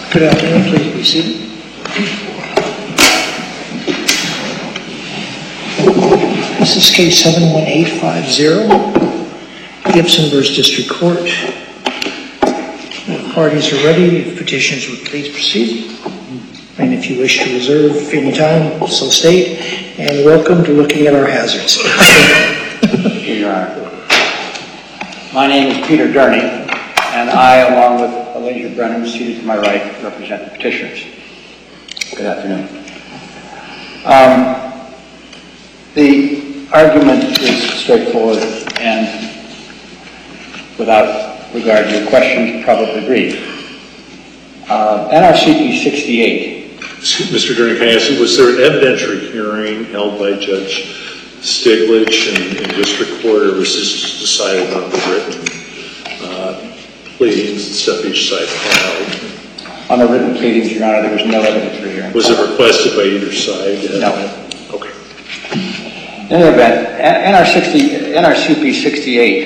Good afternoon. Please be seated. This is case 71850, Gibson v. District Court. The parties are ready. If petitioners would please proceed. And if you wish to reserve any time, so state. And welcome to looking at our hazards. Thank you, Your Honor. My name is Peter Durney, and I, along with Elijah Brennan, seated to my right, represent the petitioners. Good afternoon. The argument is straightforward and, without regard to your questions, probably brief. NRCP 68. Mr. Durney, can I ask you, was there an evidentiary hearing held by Judge Stiglich in District Court, or was this just decided on the written pleadings and stuff each side filed? On the written pleadings, Your Honor, there was no evidentiary hearing. Was it requested by either side? No. Okay. In any event, NRCP 68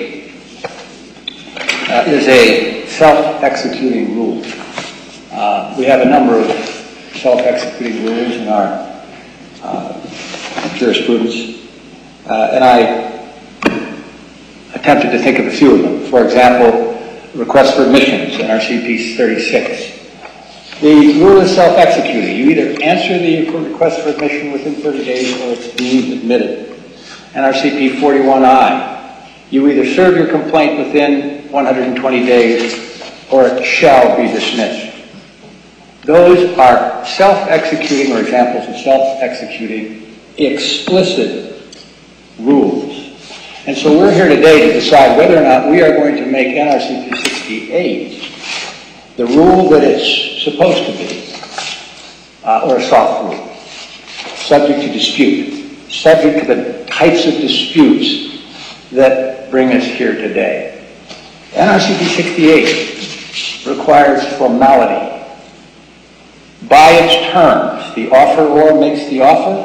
is a self-executing rule. We have a number of self-executing rules in our jurisprudence, and I attempted to think of a few of them. For example, request for admissions, NRCP 36. The rule is self-executing. You either answer the request for admission within 30 days or it's deemed admitted. NRCP 41I. You either serve your complaint within 120 days or it shall be dismissed. Those are self-executing, or examples of self-executing, explicit rules. And so we're here today to decide whether or not we are going to make NRCP 68 the rule that it's supposed to be, or a soft rule, subject to dispute, subject to the types of disputes that bring us here today. NRCP 68 requires formality. By its terms, the offeror makes the offer,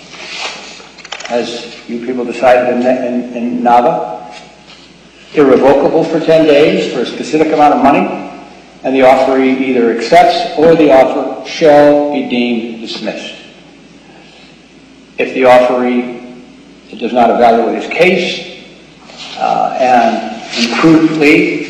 as you people decided in Nava, irrevocable for 10 days for a specific amount of money, and the offeree either accepts or the offer shall be deemed dismissed. If the offeree does not evaluate his case and imprudently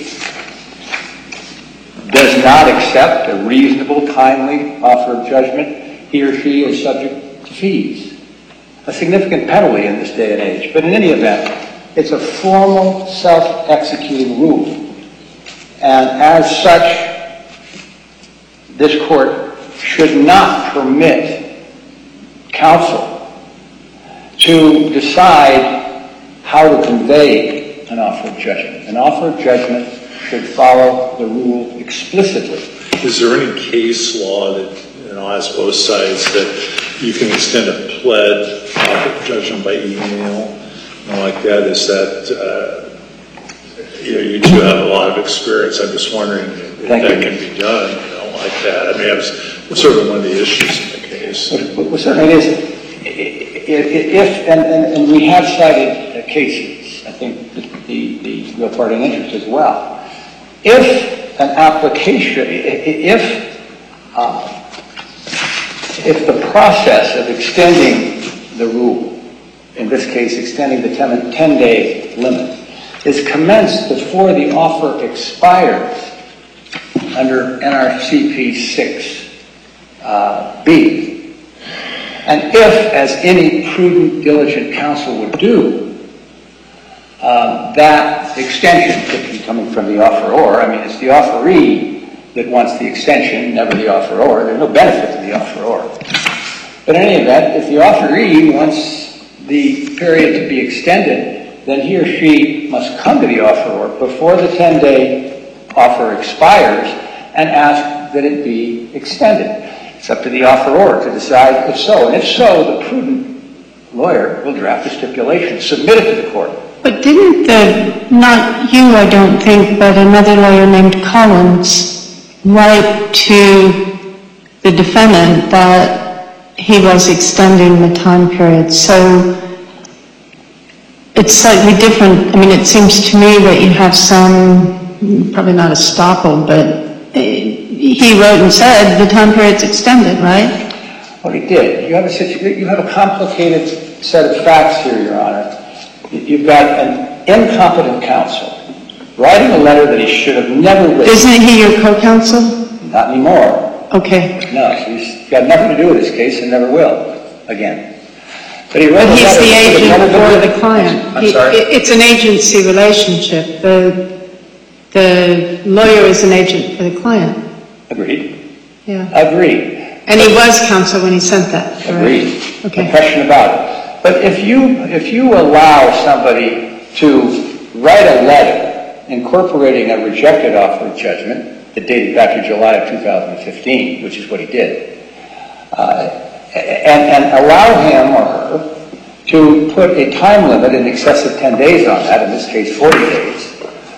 does not accept a reasonable, timely offer of judgment, he or she is subject to fees. A significant penalty in this day and age. But in any event, it's a formal, self-executing rule. And as such, this court should not permit counsel to decide how to convey an offer of judgment. An offer of judgment should follow the rule explicitly. Is there any case law that, as both sides, that you can extend a pled offer of judgment by email, like that? Is that, you two have a lot of experience. I'm just wondering if that can be done, like that. I mean, that was sort of one of the issues in the case. Well, certainly it is. And we have cited cases, I think the real party in interest as well. If an application, if the process of extending the rule, in this case extending the 10-day limit, is commenced before the offer expires under NRCP 6B, and if, as any prudent, diligent counsel would do, that extension could be coming from the offeror. I mean, it's the offeree that wants the extension, never the offeror. There's no benefit to the offeror. But in any event, if the offeree wants the period to be extended, then he or she must come to the offeror before the 10-day offer expires and ask that it be extended. It's up to the offeror to decide if so. And if so, the prudent lawyer will draft a stipulation, submit it to the court. But didn't not you, I don't think, but another lawyer named Collins write to the defendant that he was extending the time period? So it's slightly different. I mean, it seems to me that you have some, probably not estoppel, but he wrote and said the time period's extended, right? What he did, you have a complicated set of facts here, Your Honor. You've got an incompetent counsel writing a letter that he should have never written. Isn't he your co-counsel? Not anymore. Okay. No, he's got nothing to do with this case and never will again. But he wrote a He's letter the that should have agent never for been the client. I'm sorry? It's an agency relationship. The lawyer is an agent for the client. Agreed. Yeah. Agreed. And he was counsel when he sent that. Correct? Agreed. Okay. No question about it. But if you allow somebody to write a letter incorporating a rejected offer of judgment that dated back to July of 2015, which is what he did, and allow him or her to put a time limit in excess of 10 days on that, in this case 40 days,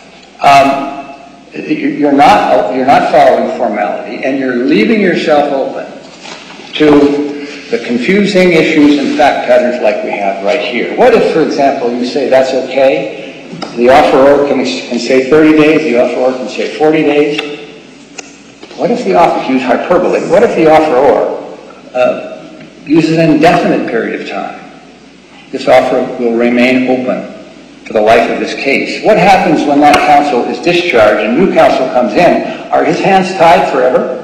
you're not following formality, and you're leaving yourself open to the confusing issues and fact patterns like we have right here. What if, for example, you say that's okay, the offeror can say 30 days, the offeror can say 40 days? What if the offeror, use hyperbole, what if the offeror uses an indefinite period of time? This offer will remain open for the life of this case. What happens when that counsel is discharged and new counsel comes in? Are his hands tied forever?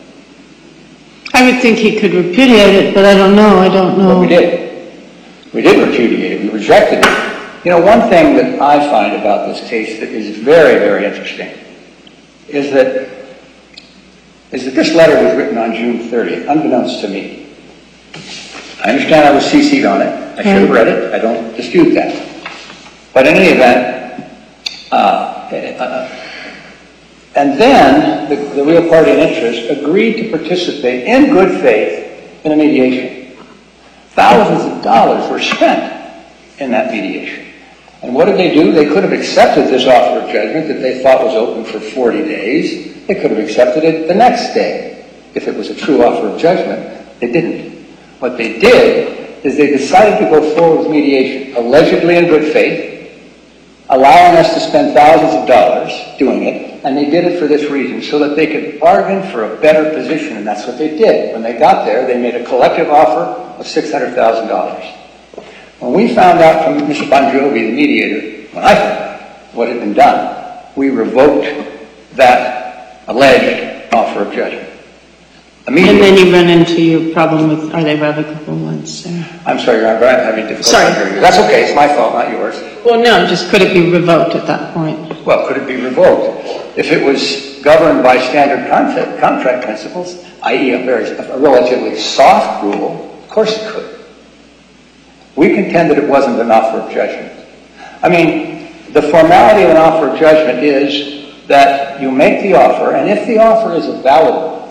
I would think he could repudiate it, but I don't know. Well, we did. We did repudiate it. We rejected it. You know, one thing that I find about this case that is very, very interesting is that this letter was written on June 30th, unbeknownst to me. I understand I was CC'd on it. I should have read it. I don't dispute that. But in any event, and then the real party in interest agreed to participate in good faith in a mediation. Thousands of dollars were spent in that mediation. And what did they do? They could have accepted this offer of judgment that they thought was open for 40 days. They could have accepted it the next day if it was a true offer of judgment. They didn't. What they did is they decided to go forward with mediation, allegedly in good faith, allowing us to spend thousands of dollars doing it, and they did it for this reason, so that they could bargain for a better position, and that's what they did. When they got there, they made a collective offer of $600,000. When we found out from Mr. Bon Jovi, the mediator, when I found out what had been done, we revoked that alleged offer of judgment. And then you run into your problem with, are they revocable ones? I'm sorry, Your Honor, but I'm having difficulty hearing you. That's okay, it's my fault, not yours. Well, no, just could it be revoked at that point? Well, could it be revoked? If it was governed by standard contract principles, i.e. a relatively soft rule, of course it could. We contend that it wasn't an offer of judgment. I mean, the formality of an offer of judgment is that you make the offer, and if the offer is a valid one,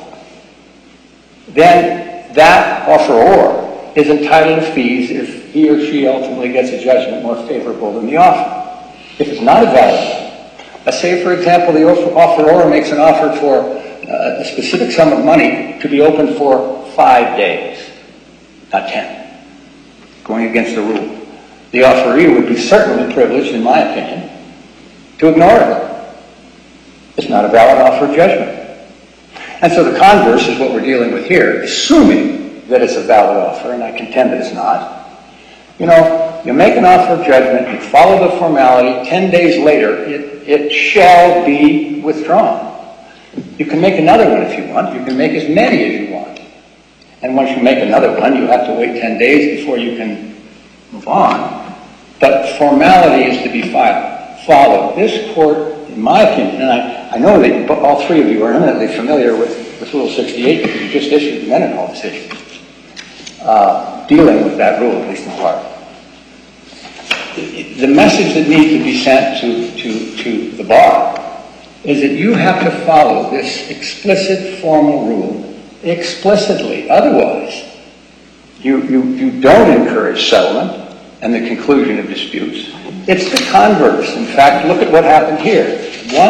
then that offeror is entitled to fees if he or she ultimately gets a judgment more favorable than the offer. If it's not a valid one, let's say, for example, the offeror makes an offer for a specific sum of money to be open for 5 days, not 10, going against the rule. The offeree would be certainly privileged, in my opinion, to ignore it. It's not a valid offer of judgment. And so the converse is what we're dealing with here, assuming that it's a valid offer, and I contend that it's not. You know, you make an offer of judgment, you follow the formality, 10 days later, it shall be withdrawn. You can make another one if you want. You can make as many as you want. And once you make another one, you have to wait 10 days before you can move on. But formality is to be followed. This court, in my opinion, and I know that all three of you are eminently familiar with Rule 68 because you just issued the Mendenhall decision dealing with that rule, at least in part. The message that needs to be sent to the bar is that you have to follow this explicit formal rule explicitly. Otherwise, you don't encourage settlement and the conclusion of disputes. It's the converse. In fact, look at what happened here.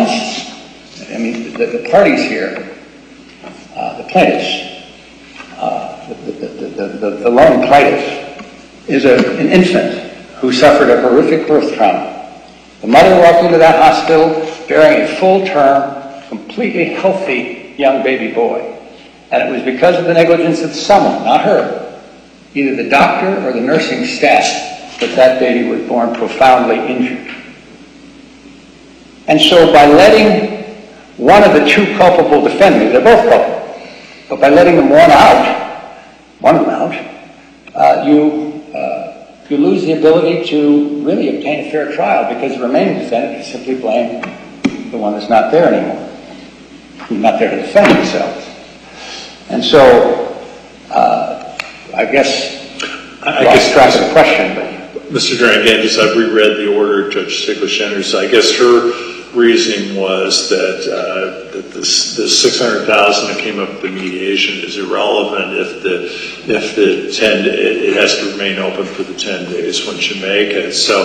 The parties here, the plaintiffs, the lone plaintiff is an infant who suffered a horrific birth trauma. The mother walked into that hospital bearing a full-term, completely healthy young baby boy. And it was because of the negligence of someone, not her, either the doctor or the nursing staff, that baby was born profoundly injured. And so by letting one of the two culpable defendants, they're both culpable, but by letting them one of them out, you lose the ability to really obtain a fair trial, because the remaining defendant can simply blame the one that's not there anymore, who's not there to defend himself. And so, I lost track of the question, but... Mr. Duran, again, I've reread the order of Judge Stiglitz Henderson. I guess her reasoning was that this $600,000 that came up with the mediation is irrelevant if it has to remain open for the 10 days once you make it. So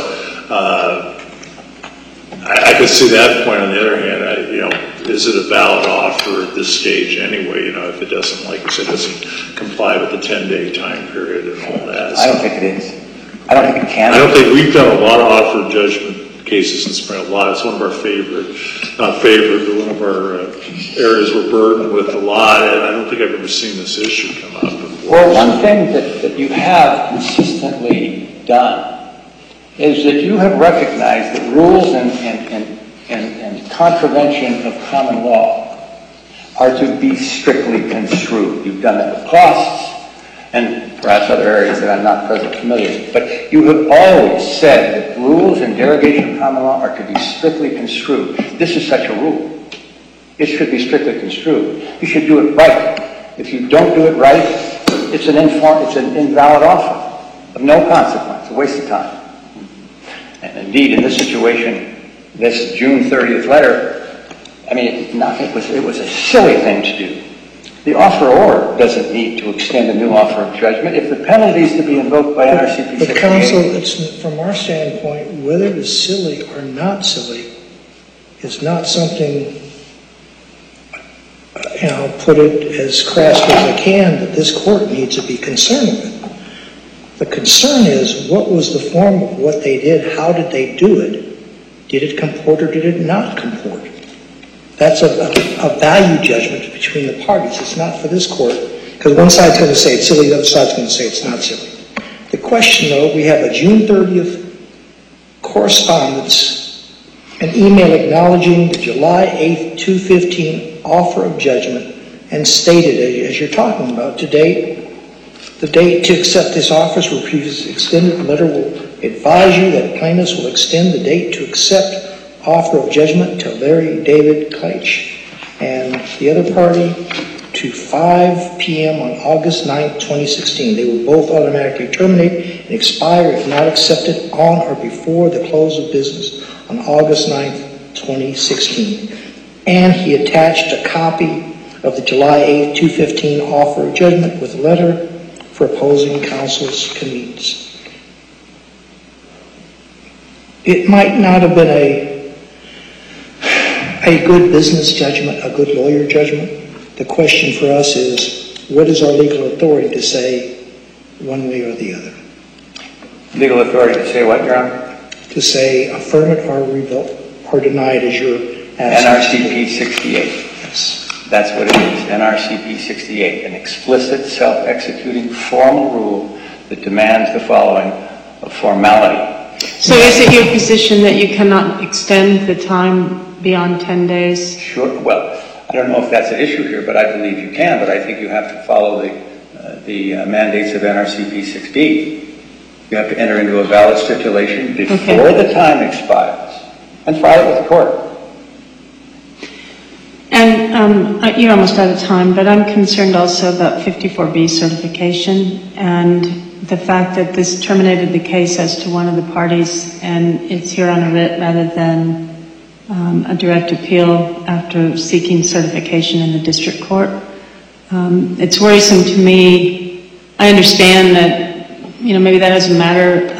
I could see that point. On the other hand, is it a valid offer at this stage anyway? If it doesn't, like you said, doesn't comply with the 10-day time period and all that. I don't think it is. I don't think it can. I don't think we've done a lot of offer of judgment cases in Sprint. A lot. It's one of our not favorite, but one of our areas we're burdened with a lot. And I don't think I've ever seen this issue come up before. Well, one thing that you have consistently done is that you have recognized that rules and contravention of common law are to be strictly construed. You've done that with costs and perhaps other areas that I'm not presently familiar with. But you have always said that rules and derogation of common law are to be strictly construed. This is such a rule. It should be strictly construed. You should do it right. If you don't do it right, it's an invalid offer of no consequence, a waste of time. And indeed, in this situation, this June 30th letter, it was a silly thing to do. The offeror doesn't need to extend a new offer of judgment if the penalty is to be invoked by NRCP 68. But counsel, from our standpoint, whether it is silly or not silly is not something, I'll put it as crass as I can, that this court needs to be concerned with. The concern is, what was the form of what they did? How did they do it? Did it comport or did it not comport? That's a value judgment between the parties. It's not for this court, because one side's going to say it's silly, the other side's going to say it's not silly. The question, though, we have a June 30th correspondence, an email acknowledging the July 8th, 2015 offer of judgment, and stated, as you're talking about, the date to accept this office will previously extended. The letter will advise you that plaintiffs will extend the date to accept offer of judgment to Larry David Kleitch and the other party to 5 p.m. on August 9th, 2016. They will both automatically terminate and expire if not accepted on or before the close of business on August 9th, 2016. And he attached a copy of the July 8th, 2015 offer of judgment with a letter for opposing counsel's convenience. It might not have been a good business judgment, a good lawyer judgment. The question for us is, what is our legal authority to say one way or the other? Legal authority to say what, Your Honor? To say affirm it or deny it as you're asking. NRCP 68. Yes. That's what it is, NRCP 68, an explicit self-executing formal rule that demands the following of formality. So is it your position that you cannot extend the time beyond 10 days? Sure. Well, I don't know if that's an issue here, but I believe you can. But I think you have to follow the mandates of NRCP 6B. You have to enter into a valid stipulation before the time expires and file it with the court. And you're almost out of time, but I'm concerned also about 54B certification and the fact that this terminated the case as to one of the parties, and it's here on a writ rather than a direct appeal after seeking certification in the district court. It's worrisome to me. I understand that, maybe that doesn't matter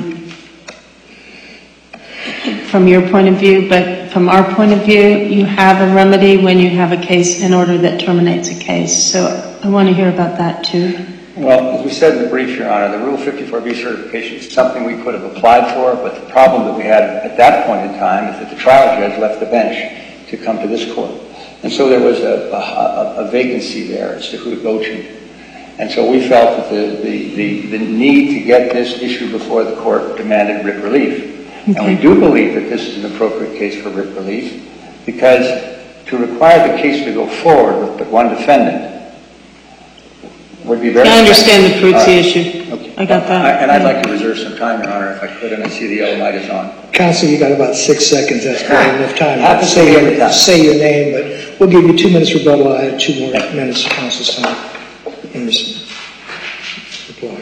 from your point of view, but from our point of view, you have a remedy when you have a case in order that terminates a case. So I want to hear about that too. Well, as we said in the brief, Your Honor, the Rule 54B certification is something we could have applied for, but the problem that we had at that point in time is that the trial judge left the bench to come to this court. And so there was a vacancy there as to who to go to. And so we felt that the need to get this issue before the court demanded writ relief. Okay. And we do believe that this is an appropriate case for writ relief, because to require the case to go forward with but one defendant would be very... I understand the Peruzzi issue. Okay. I got that. And I'd like to reserve some time, Your Honor, if I could, and I see the yellow light is on. Counsel, you got about 6 seconds. That's probably enough time. Have to say your name, but we'll give you 2 minutes rebuttal. I have 2 more minutes of counsel's time in this reply.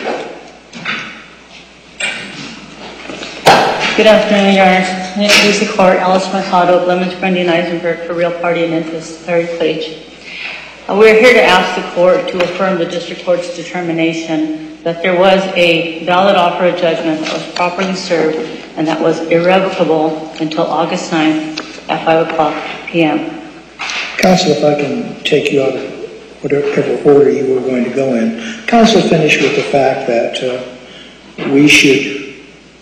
Good afternoon, Your Honor. May it please the Court, Alice Mercado, Lemons, Brandy, and Eisenberg for Real Party and Interest, Larry Page. We're here to ask the Court to affirm the District Court's determination that there was a valid offer of judgment that was properly served and that was irrevocable until August 9th at 5 o'clock p.m. Counsel, if I can take you out of whatever order you were going to go in. Counsel finished with the fact that we should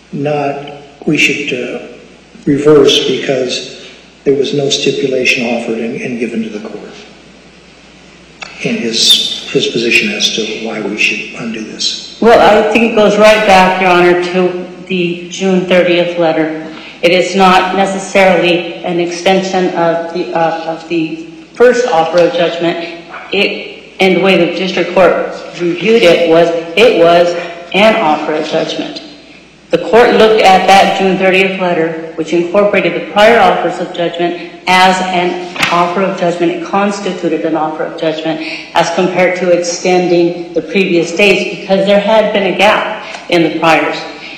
reverse because there was no stipulation offered and given to the court in his position as to why we should undo this. Well, I think it goes right back, Your Honor, to the June 30th letter. It is not necessarily an extension of the first offer of judgment. And the way the District Court reviewed it was an offer of judgment. The Court looked at that June 30th letter, which incorporated the prior offers of judgment, as an offer of judgment. It constituted an offer of judgment as compared to extending the previous dates, because there had been a gap in the priors.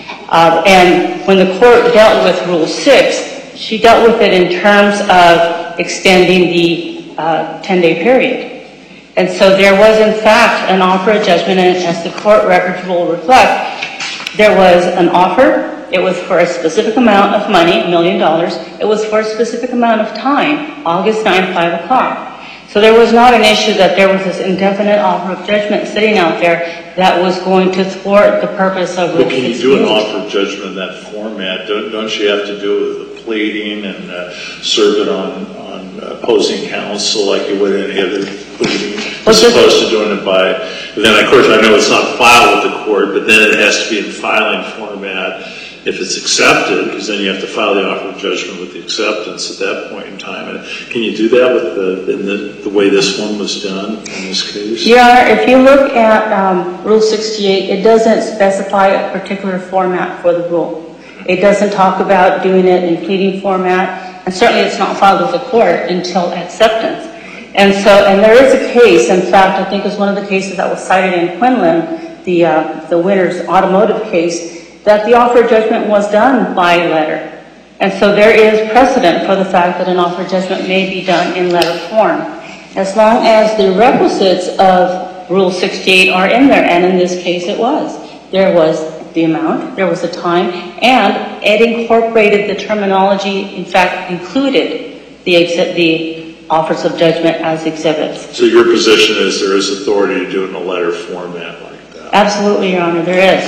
And when the Court dealt with Rule 6, she dealt with it in terms of extending the 10-day period. And so there was, in fact, an offer of judgment, and as the Court records will reflect, there was an offer. It was for a specific amount of money, $1 million. It was for a specific amount of time, August 9th, 5 o'clock. So there was not an issue that there was this indefinite offer of judgment sitting out there that was going to thwart the purpose of Rule 6. But can you do an offer of judgment in that format? Don't you have to do it with the pleading and serve it on opposing counsel like you would any other pleading, as opposed to doing it by... Then, of course, I know it's not filed with the court, but then it has to be in filing format if it's accepted, because then you have to file the offer of judgment with the acceptance at that point in time. And can you do that with the way this one was done in this case? Yeah, if you look at Rule 68, it doesn't specify a particular format for the rule. It doesn't talk about doing it in pleading format, and certainly it's not filed with the court until acceptance. And there is a case, in fact, I think it was one of the cases that was cited in Quinlan, the Winters automotive case, that the offer of judgment was done by letter. And so there is precedent for the fact that an offer of judgment may be done in letter form, as long as the requisites of Rule 68 are in there, and in this case it was. There was the amount, there was the time, and it incorporated the terminology, in fact, included the offers of judgment as exhibits. So your position is there is authority to do it in a letter format like that? Absolutely, Your Honor, there is.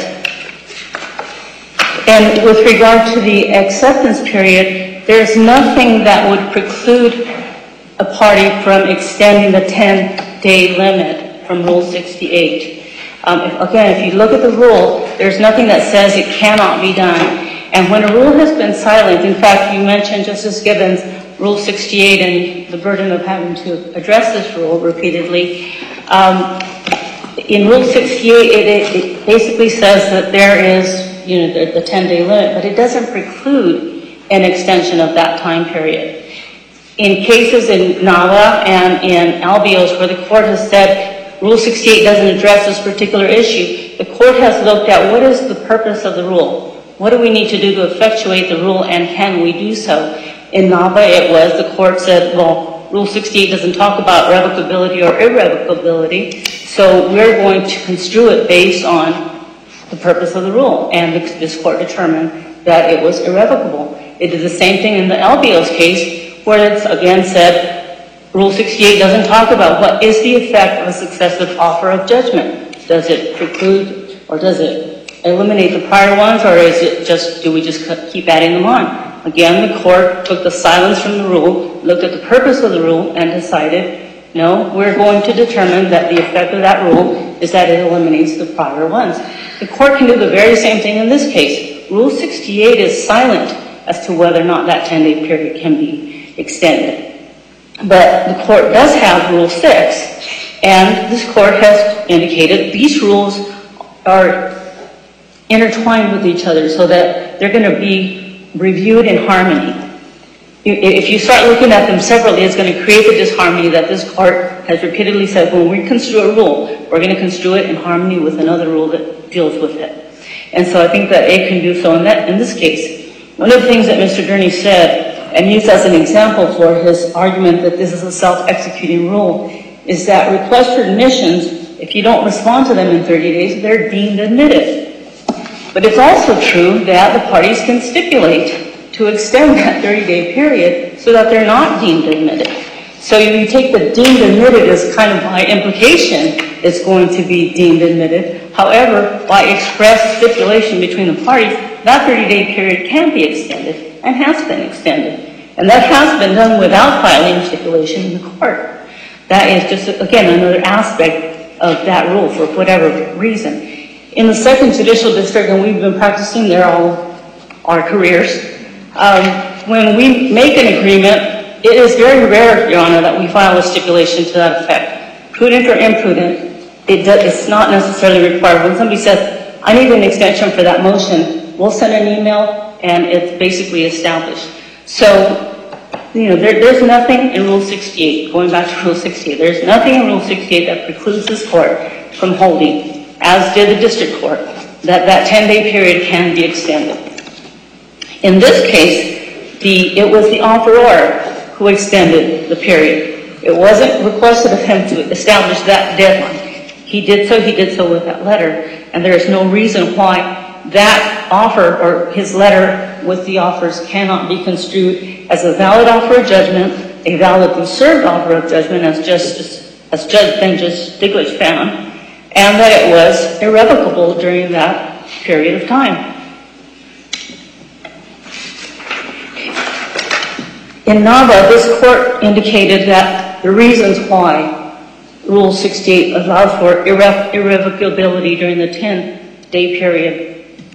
And with regard to the acceptance period, there's nothing that would preclude a party from extending the 10-day limit from Rule 68. Again, if you look at the rule, there's nothing that says it cannot be done. And when a rule has been silent, in fact, you mentioned, Justice Gibbons, Rule 68 and the burden of having to address this rule repeatedly. In Rule 68, it basically says that there is, the 10-day limit, but it doesn't preclude an extension of that time period. In cases in Nava and in Albios where the court has said Rule 68 doesn't address this particular issue, the court has looked at what is the purpose of the rule. What do we need to do to effectuate the rule, and can we do so? In Nava, the court said, well, Rule 68 doesn't talk about revocability or irrevocability, so we're going to construe it based on the purpose of the rule. And this court determined that it was irrevocable. It did the same thing in the Albios case, where it's again said, Rule 68 doesn't talk about what is the effect of a successive offer of judgment. Does it preclude, or does it eliminate the prior ones, or is it just, do we just keep adding them on? Again, the court took the silence from the rule, looked at the purpose of the rule, and decided, no, we're going to determine that the effect of that rule is that it eliminates the prior ones. The court can do the very same thing in this case. Rule 68 is silent as to whether or not that 10-day period can be extended. But the court does have Rule 6, and this court has indicated these rules are intertwined with each other so that they're going to be reviewed in harmony. If you start looking at them separately, it's going to create the disharmony that this court has repeatedly said, when we construe a rule, we're going to construe it in harmony with another rule that deals with it. And so I think that it can do so in this case. One of the things that Mr. Gurney said, and used as an example for his argument that this is a self-executing rule, is that requests for admissions, if you don't respond to them in 30 days, they're deemed admitted. But it's also true that the parties can stipulate to extend that 30-day period so that they're not deemed admitted. So you take the deemed admitted as kind of by implication it's going to be deemed admitted. However, by express stipulation between the parties, that 30-day period can be extended and has been extended. And that has been done without filing stipulation in the court. That is just, again, another aspect of that rule for whatever reason. In the Second Judicial District, and we've been practicing there all our careers, when we make an agreement, it is very rare, Your Honor, that we file a stipulation to that effect. Prudent or imprudent, it's not necessarily required. When somebody says, I need an extension for that motion, we'll send an email and it's basically established. So, there's nothing in Rule 68, going back to Rule 68, there's nothing in Rule 68 that precludes this court from holding, as did the district court, that 10-day period can be extended. In this case, it was the offeror who extended the period. It wasn't requested of him to establish that deadline. He did so with that letter, and there is no reason why that offer or his letter with the offers cannot be construed as a valid offer of judgment, a validly served offer of judgment, as Judge Stiglitz found, and that it was irrevocable during that period of time. In Nava, this court indicated that the reasons why Rule 68 allowed for irrevocability during the 10-day period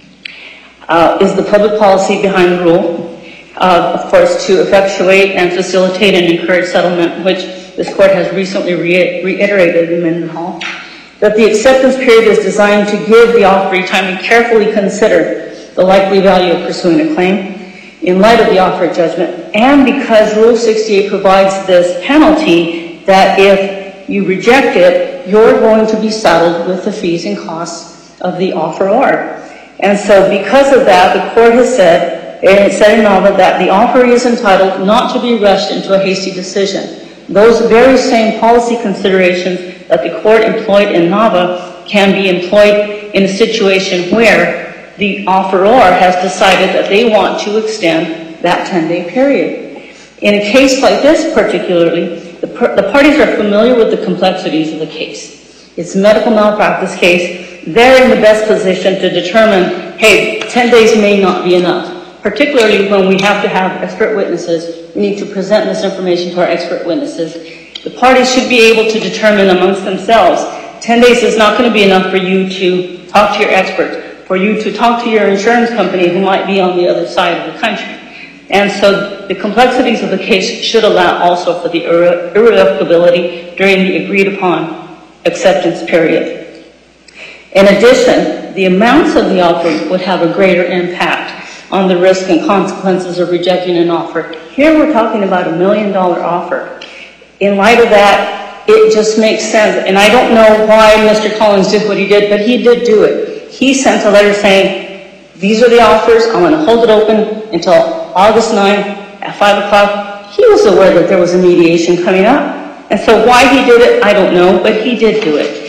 is the public policy behind the rule, of course, to effectuate and facilitate and encourage settlement, which this court has recently reiterated in Mendenhall, that the acceptance period is designed to give the offeree time to carefully consider the likely value of pursuing a claim in light of the offer of judgment, and because Rule 68 provides this penalty that if you reject it, you're going to be saddled with the fees and costs of the offeror. And so because of that, the court has said, and it said in Nava, that the offeree is entitled not to be rushed into a hasty decision. Those very same policy considerations that the court employed in Nava can be employed in a situation where the offeror has decided that they want to extend that 10-day period. In a case like this particularly, the parties are familiar with the complexities of the case. It's a medical malpractice case. They're in the best position to determine, hey, 10 days may not be enough, particularly when we have to have expert witnesses. We need to present this information to our expert witnesses. The parties should be able to determine amongst themselves, 10 days is not going to be enough for you to talk to your expert, for you to talk to your insurance company who might be on the other side of the country. And so the complexities of the case should allow also for the irrevocability during the agreed upon acceptance period. In addition, the amounts of the offer would have a greater impact on the risk and consequences of rejecting an offer. Here we're talking about $1 million offer. In light of that, it just makes sense. And I don't know why Mr. Collins did what he did, but he did do it. He sent a letter saying, these are the offers. I'm going to hold it open until August 9 at 5 o'clock. He was aware that there was a mediation coming up. And so why he did it, I don't know, but he did do it.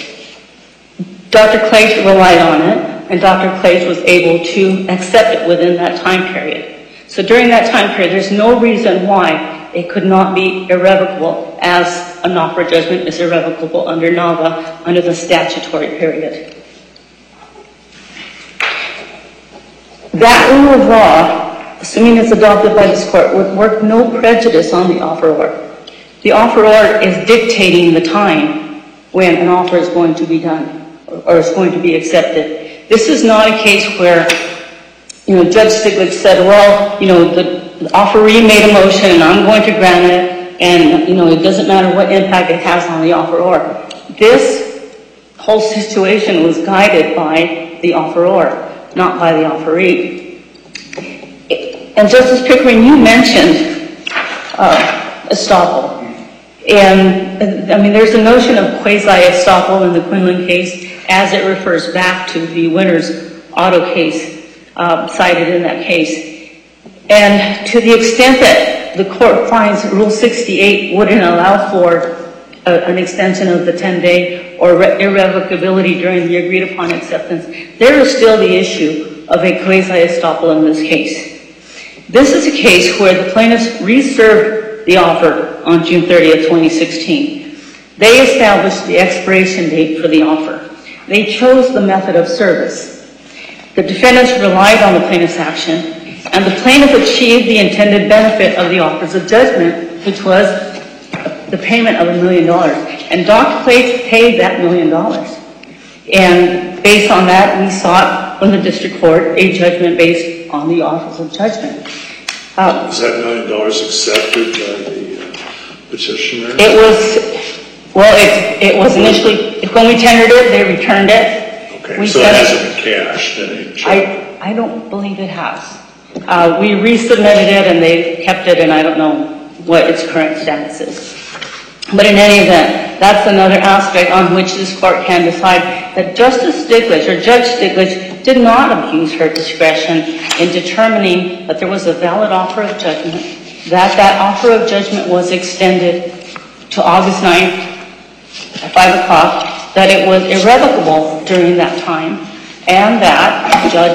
Dr. Clage relied on it, and Dr. Clage was able to accept it within that time period. So during that time period, there's no reason why it could not be irrevocable, as an offer of judgment is irrevocable under NAVA, under the statutory period. That rule of law assuming it's adopted by this court, would work no prejudice on the offeror. The offeror is dictating the time when an offer is going to be done or is going to be accepted. This is not a case where, Judge Stiglitz said, well, the offeree made a motion and I'm going to grant it, and, it doesn't matter what impact it has on the offeror. This whole situation was guided by the offeror, not by the offeree. And Justice Pickering, you mentioned estoppel. And, there's a notion of quasi-estoppel in the Quinlan case as it refers back to the Winters Auto case cited in that case. And to the extent that the court finds Rule 68 wouldn't allow for an extension of the 10-day or irrevocability during the agreed-upon acceptance, there is still the issue of a quasi-estoppel in this case. This is a case where the plaintiffs reserved the offer on June 30th, 2016. They established the expiration date for the offer. They chose the method of service. The defendants relied on the plaintiff's action, and the plaintiff achieved the intended benefit of the offers of judgment, which was the payment of $1 million. And Dr. Plates paid that $1 million. And based on that, we sought from the district court a judgment based on the offers of judgment. Was that $1 million accepted by the petitioner? It was initially, when we tendered it, they returned it. Okay, so it hasn't been cashed in any check? I don't believe it has. We resubmitted it and they kept it, and I don't know what its current status is. But in any event, that's another aspect on which this court can decide that Justice Stiglitz or Judge Stiglitz did not abuse her discretion in determining that there was a valid offer of judgment, that offer of judgment was extended to August 9th at 5 o'clock, that it was irrevocable during that time, and that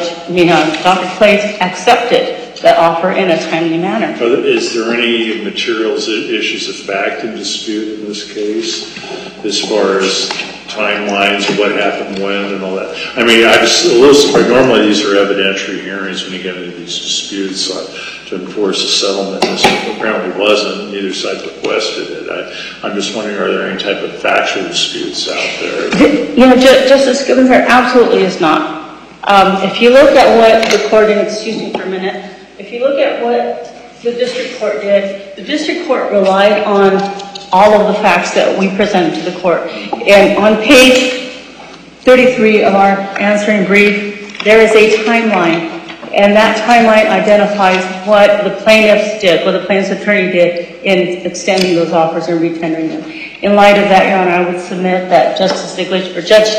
Dr. Plates accepted that offer in a timely manner. Is there any materials, issues of fact in dispute in this case, as far as timelines of what happened when and all that? I was a little surprised. Normally these are evidentiary hearings when you get into these disputes to enforce a settlement. This apparently wasn't. Neither side requested it. I'm just wondering, are there any type of factual disputes out there? Justice Gibbons, there absolutely is not. If you look at what the court, and excuse me for a minute, if you look at what the district court did, the district court relied on all of the facts that we presented to the court. And on page 33 of our answering brief, there is a timeline. And that timeline identifies what the plaintiffs did, what the plaintiff's attorney did in extending those offers and retendering them. In light of that, Your Honor, I would submit that Judge Stiglitz,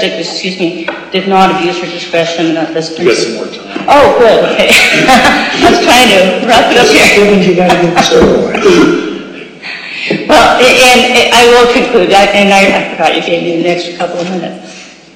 did not abuse her discretion at this point. You got some more time. Oh, good, okay. I was trying to wrap it up here. You got to get the story away. Well, and I will conclude, and I forgot you gave me an extra couple of minutes.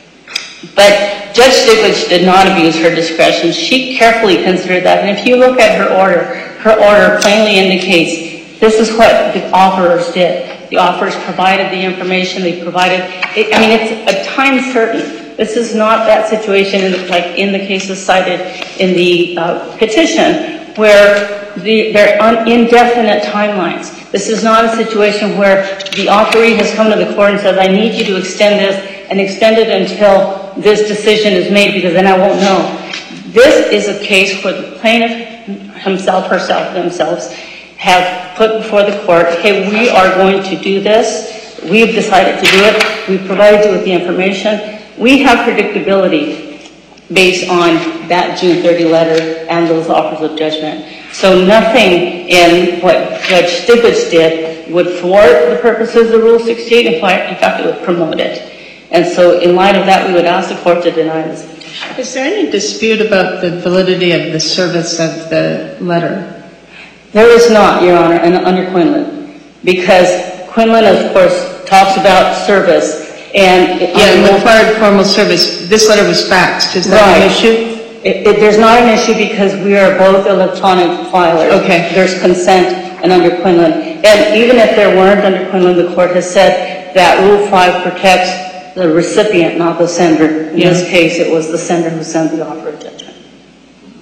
But Judge Stiglitz did not abuse her discretion. She carefully considered that. And if you look at her order plainly indicates this is what the offerers did. The offerers provided the information. They provided, it's a time certain. This is not that situation like in the cases cited in the petition where there are indefinite timelines. This is not a situation where the offeree has come to the court and says, I need you to extend this and extend it until this decision is made because then I won't know. This is a case where the plaintiff themselves have put before the court, okay, we are going to do this. We've decided to do it. We've provided you with the information. We have predictability based on that June 30 letter and those offers of judgment. So nothing in what Judge Stiglitz did would thwart the purposes of Rule 68. In fact, it would promote it. And so in light of that, we would ask the court to deny this petition. Is there any dispute about the validity of the service of the letter? There is not, Your Honor, under Quinlan. Because Quinlan, of course, talks about service. And required formal service. This letter was faxed. Is that an issue? There's not an issue because we are both electronic filers. Okay. There's consent and under Quinlan. And even if there weren't under Quinlan, the court has said that Rule 5 protects the recipient, not the sender. In this case, it was the sender who sent the offer of judgment.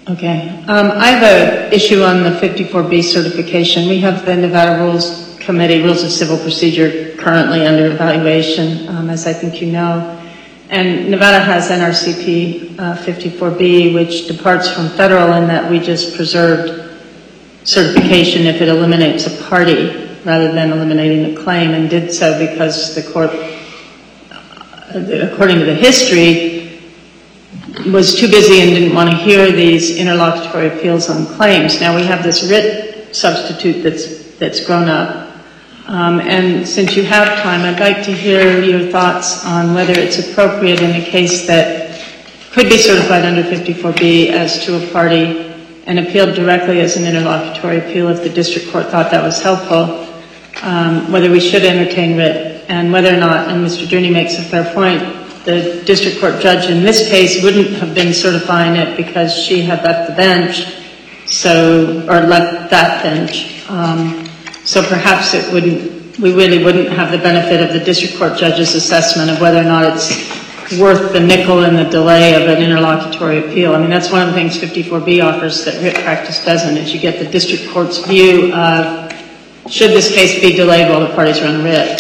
Okay. I have an issue on the 54B certification. We have the Nevada Rules Committee, Rules of Civil Procedure, currently under evaluation, as I think you know. And Nevada has NRCP 54B, which departs from federal in that we just preserved certification if it eliminates a party rather than eliminating a claim, and did so because the court, according to the history, was too busy and didn't want to hear these interlocutory appeals on claims. Now we have this writ substitute that's grown up. And since you have time, I'd like to hear your thoughts on whether it's appropriate in a case that could be certified under 54B as to a party and appealed directly as an interlocutory appeal if the district court thought that was helpful, whether we should entertain writ, and whether or not, and Mr. Durney makes a fair point, the district court judge in this case wouldn't have been certifying it because she had left the bench, or left that bench. So perhaps we really wouldn't have the benefit of the district court judge's assessment of whether or not it's worth the nickel and the delay of an interlocutory appeal. I mean, that's one of the things 54B offers that writ practice doesn't, is you get the district court's view of, should this case be delayed while the parties are on writ?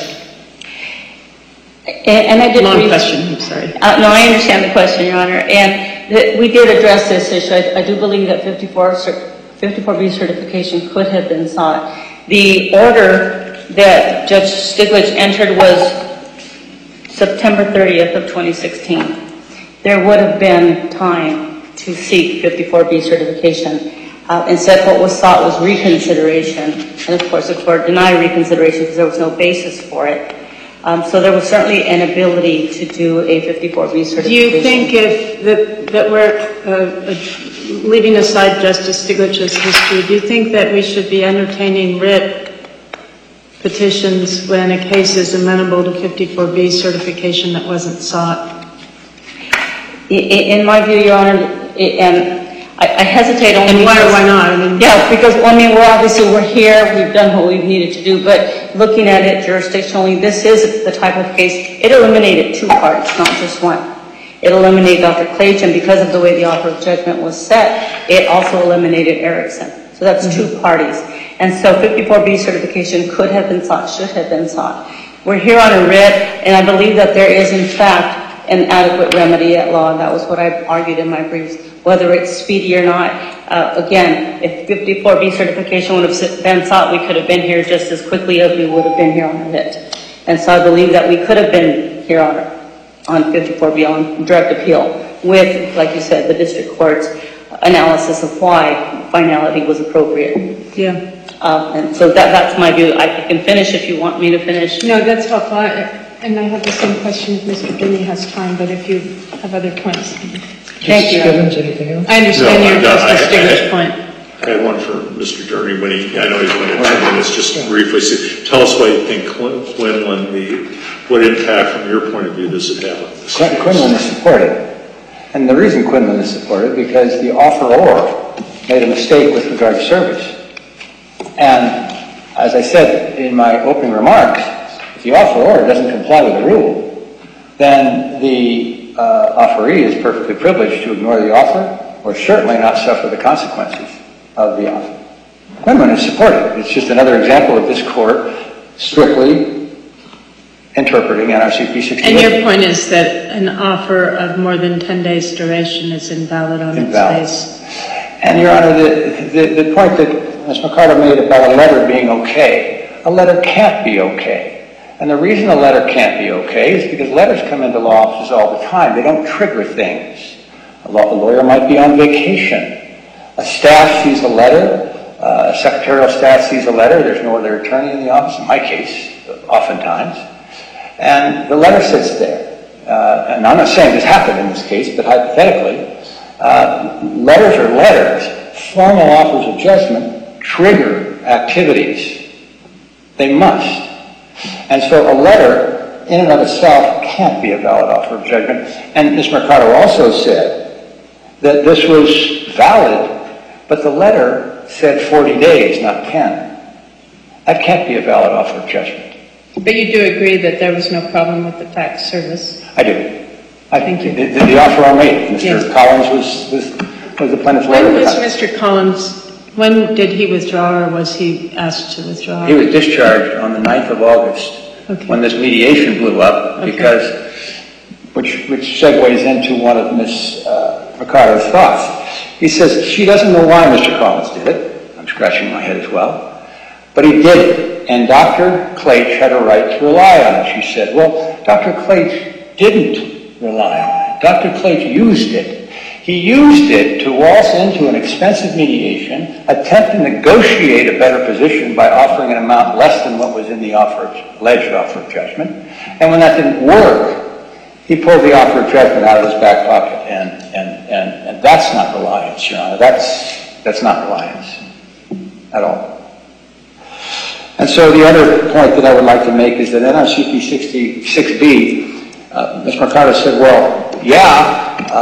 And I did long question, I'm sorry. No, I understand the question, Your Honor. And we did address this issue. I do believe that 54B certification could have been sought. The order that Judge Stiglitz entered was September 30th of 2016. There would have been time to seek 54B certification. Instead, what was sought was reconsideration. And of course, the court denied reconsideration because there was no basis for it. So there was certainly an ability to do a 54B certification. Do you think that we're, leaving aside Justice Stiglitz's history, do you think that we should be entertaining writ petitions when a case is amenable to 54B certification that wasn't sought? In my view, Your Honor, and I hesitate only. And why not? I mean, yeah, because we're here, we've done what we've needed to do, but looking at it jurisdictionally, this is the type of case. It eliminated two parts, not just one. It eliminated Dr. Clayton because of the way the offer of judgment was set. It also eliminated Erickson. So that's two parties. And so 54B certification could have been sought, should have been sought. We're here on a writ, and I believe that there is, in fact, an adequate remedy at law, and that was what I argued in my briefs. Whether it's speedy or not, again, if 54B certification would have been sought, we could have been here just as quickly as we would have been here on a writ. And so I believe that we could have been here on 54B on direct appeal with, like you said, the district court's analysis of why finality was appropriate. yeah. And so that's my view. I can finish if you want me to finish. No, that's helpful. And I have the same question if Mr. Durney has time, but if you have other points. Thank you. Justice Gibbons, anything else? I understand your Justice Stiglitz point. I had one for Mr. Durney I know he's going to 2 minutes, just briefly. Tell us why you think Quinlan, what impact from your point of view does it have on this case? Quinlan is supported. And the reason Quinlan is supported because the offeror made a mistake with regard to service. And as I said in my opening remarks, if the offeror doesn't comply with the rule, then the offeree is perfectly privileged to ignore the offer or certainly not suffer the consequences of the offer. Quinlan is supported. It's just another example of this court strictly interpreting NRCP 68. And your point is that an offer of more than 10 days duration is invalid on its face. And, Your Honor, the point that Ms. McCarter made about a letter being okay, a letter can't be okay. And the reason a letter can't be okay is because letters come into law offices all the time. They don't trigger things. A lawyer might be on vacation. A staff sees a letter. A secretarial staff sees a letter. There's no other attorney in the office, in my case, oftentimes. And the letter sits there. And I'm not saying this happened in this case, but hypothetically, letters are letters. Formal offers of judgment trigger activities. They must. And so a letter in and of itself can't be a valid offer of judgment. And Ms. Mercado also said that this was valid, but the letter said 40 days, not 10. That can't be a valid offer of judgment. But you do agree that there was no problem with the fax service? I do. Thank you. The offer I made, Mr. Yes. Collins was was the plaintiff's lawyer. When was Mr. Collins, when did he withdraw, or was he asked to withdraw? He was discharged on the 9th of August, Okay. when this mediation blew up, Okay. because, which segues into one of Ms. Ricardo's thoughts. He says, she doesn't know why Mr. Collins did it. I'm scratching my head as well. But he did it, and Dr. Claich had a right to rely on it. She said, well, Dr. Claich didn't rely on it. Dr. Claich used it. He used it to waltz into an expensive mediation, attempt to negotiate a better position by offering an amount less than what was in the alleged offer of judgment. And when that didn't work, he pulled the offer of judgment out of his back pocket. And that's not reliance, Your Honor. That's not reliance at all. And so the other point that I would like to make is that NRCP 66B, Ms. Mercado said, well, yeah,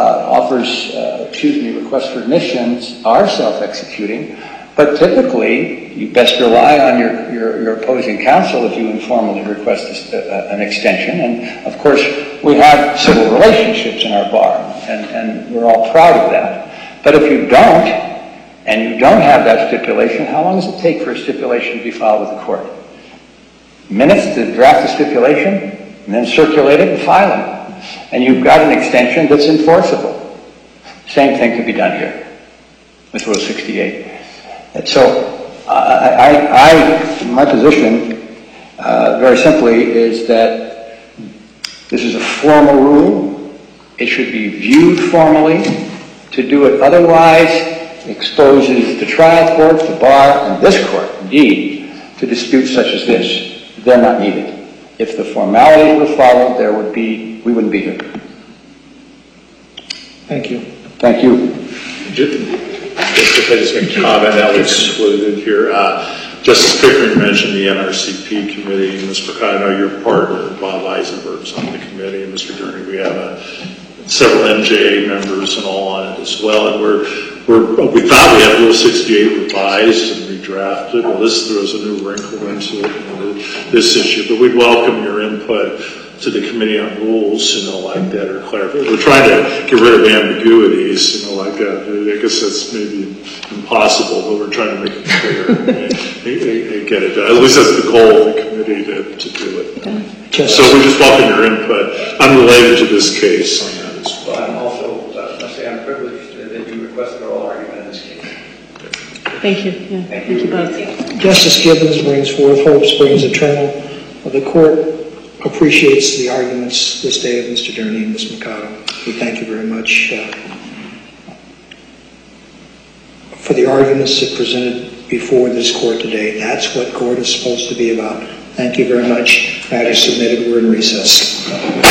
requests for admissions are self-executing, but typically you best rely on your opposing counsel if you informally request an extension. And of course, we have civil relationships in our bar, and we're all proud of that. But if you don't, and you don't have that stipulation, how long does it take for a stipulation to be filed with the court? Minutes to draft the stipulation, and then circulate it and file it. And you've got an extension that's enforceable. Same thing could be done here with Rule 68. And so my position, very simply, is that this is a formal rule. It should be viewed formally. To do it otherwise exposes the trial court, the bar, and this court, indeed, to disputes such as this. They're not needed. If the formalities were followed, we wouldn't be here. Thank you. Thank you. Just if I just make a comment that was excluded here. Justice Pickering mentioned the NRCP committee. Ms. Mercado, I know your partner, Bob Eisenberg's on the committee, and Mr. Gurney, we have several NJA members and all on it as well. And we thought we had Rule 68 revised and redrafted. Well, this throws a new wrinkle into this issue, but we'd welcome your input to the Committee on Rules, like that, or clarify. We're trying to get rid of ambiguities, like that. I guess that's maybe impossible, but we're trying to make it clear and get it done. At least that's the goal of the committee to do it. So we just welcome your input, unrelated to this case on that as well. I'm also, I'm privileged that you requested oral argument in this case. Thank you. Yeah, thank you both. Justice Gibbons brings forth hope springs eternal. The court appreciates the arguments this day of Mr. Gurney and Ms. Mercado. We thank you very much for the arguments that presented before this court today. That's what court is supposed to be about. Thank you very much. Matter submitted. We're in recess.